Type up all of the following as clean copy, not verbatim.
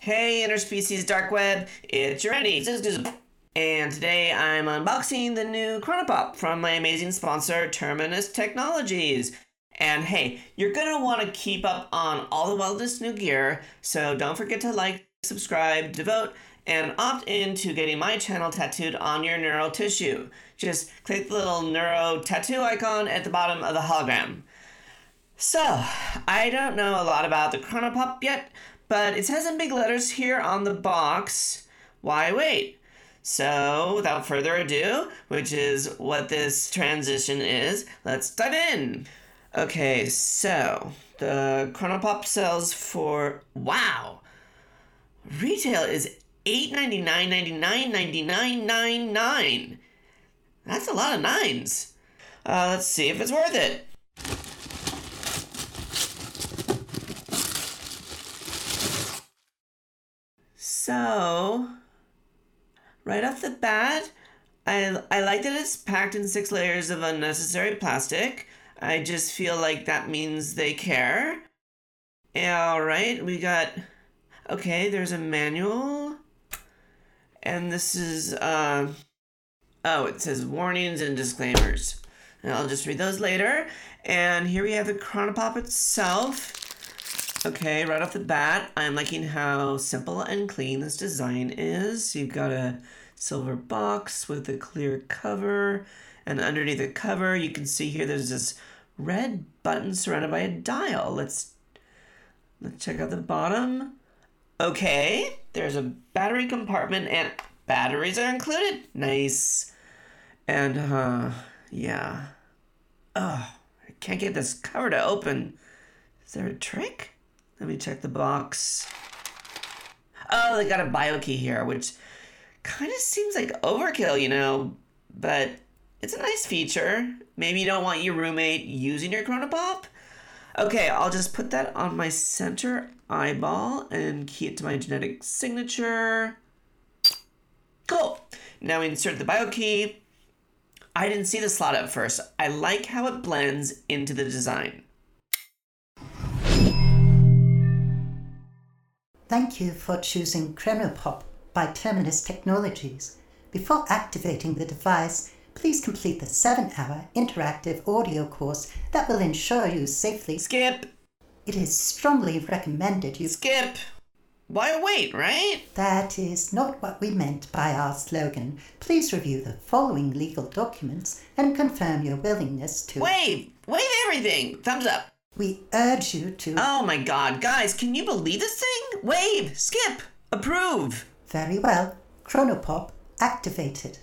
Hey interspecies dark web, it's your Randy. And today I'm unboxing the new Chronopop from my amazing sponsor, Terminus Technologies. And hey, you're gonna want to keep up on all the wildest new gear, so don't forget to like, subscribe, devote, and opt into getting my channel tattooed on your neural tissue. Just click the little neuro tattoo icon at the bottom of the hologram. So, I don't know a lot about the Chronopop yet, but it says in big letters here on the box, why wait? So, without further ado, which is what this transition is, let's dive in. Okay, so the Chronopop sells for, wow, retail is $8.99.99.99. That's a lot of nines. Let's see if it's worth it. So, right off the bat, I like that it's packed in 6 layers of unnecessary plastic. I just feel like that means they care. Alright, we got... Okay, there's a manual. And this is, oh, it says warnings and disclaimers. And I'll just read those later. And here we have the Chronopop itself. Okay, right off the bat, I'm liking how simple and clean this design is. You've got a silver box with a clear cover, and underneath the cover, you can see here there's this red button surrounded by a dial. Let's check out the bottom. Okay, there's a battery compartment, and batteries are included. Nice. And, yeah. I can't get this cover to open. Is there a trick? Let me check the box. Oh, they got a bio key here, which kind of seems like overkill, you know, but it's a nice feature. Maybe you don't want your roommate using your Chronopop. Okay, I'll just put that on my center eyeball and key it to my genetic signature. Cool. Now we insert the bio key. I didn't see the slot at first. I like how it blends into the design. Thank you for choosing Chronopop by Terminus Technologies. Before activating the device, please complete the 7-hour interactive audio course that will ensure you safely... Skip! It is strongly recommended you... Skip! Why wait, right? That is not what we meant by our slogan. Please review the following legal documents and confirm your willingness to... Wave everything! Thumbs up! We urge you to... Oh my god, guys, can you believe this thing? Wave, skip, approve. Very well. Chronopop activated.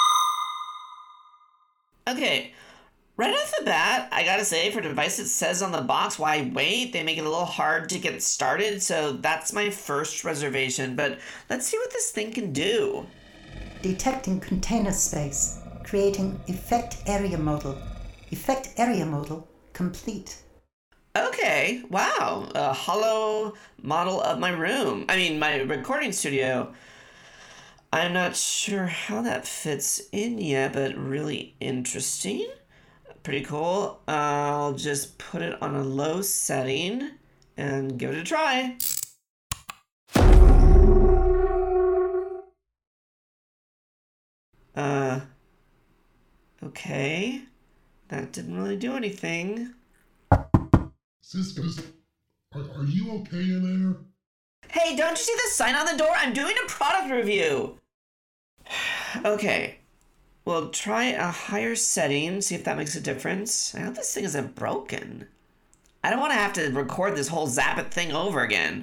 Okay, right off the bat, I gotta say, for a device that says on the box, why wait? They make it a little hard to get started, so that's my first reservation, but let's see what this thing can do. Detecting container space. Creating effect area model. Effect area model complete. Okay, wow, a hollow model of my room. I mean, my recording studio. I'm not sure how that fits in yet, but really interesting. Pretty cool. I'll just put it on a low setting and give it a try. Okay. That didn't really do anything. Sisters, are you okay in there? Hey, don't you see the sign on the door? I'm doing a product review. Okay. We'll try a higher setting, see if that makes a difference. I hope this thing isn't broken. I don't want to have to record this whole Zappit thing over again.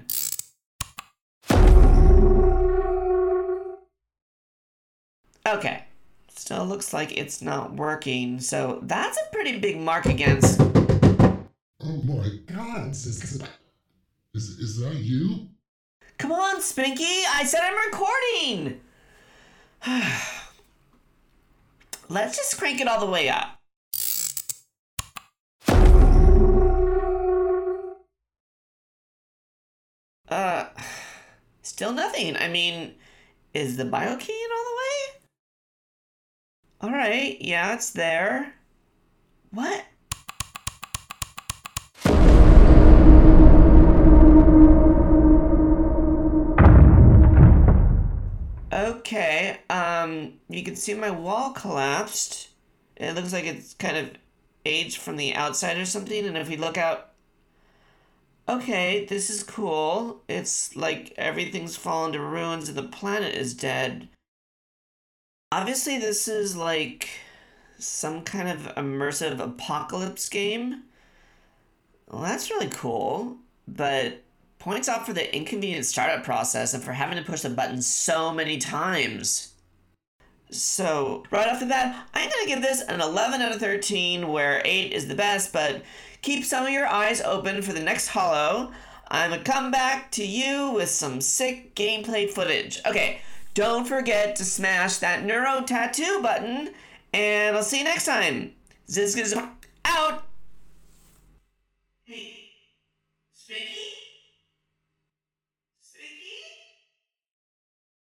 Okay. Still looks like it's not working, so that's a pretty big mark against... Oh my god, sister. Is that you? Come on, Spinky! I said I'm recording! Let's just crank it all the way up. Still nothing. I mean, is the bio key in all the way? Alright, yeah, it's there. What? okay. You can see my wall collapsed. It looks like it's kind of aged from the outside or something, and if we look out... Okay, this is cool. It's like everything's fallen to ruins and the planet is dead. Obviously, this is like some kind of immersive apocalypse game. Well, that's really cool, but points out for the inconvenient startup process and for having to push the button so many times. So, right off the bat, I'm going to give this an 11 out of 13, where 8 is the best, but keep some of your eyes open for the next Hollow. I'm going to come back to you with some sick gameplay footage. Okay, don't forget to smash that Neuro Tattoo button, and I'll see you next time. Zizkaz out! Hey.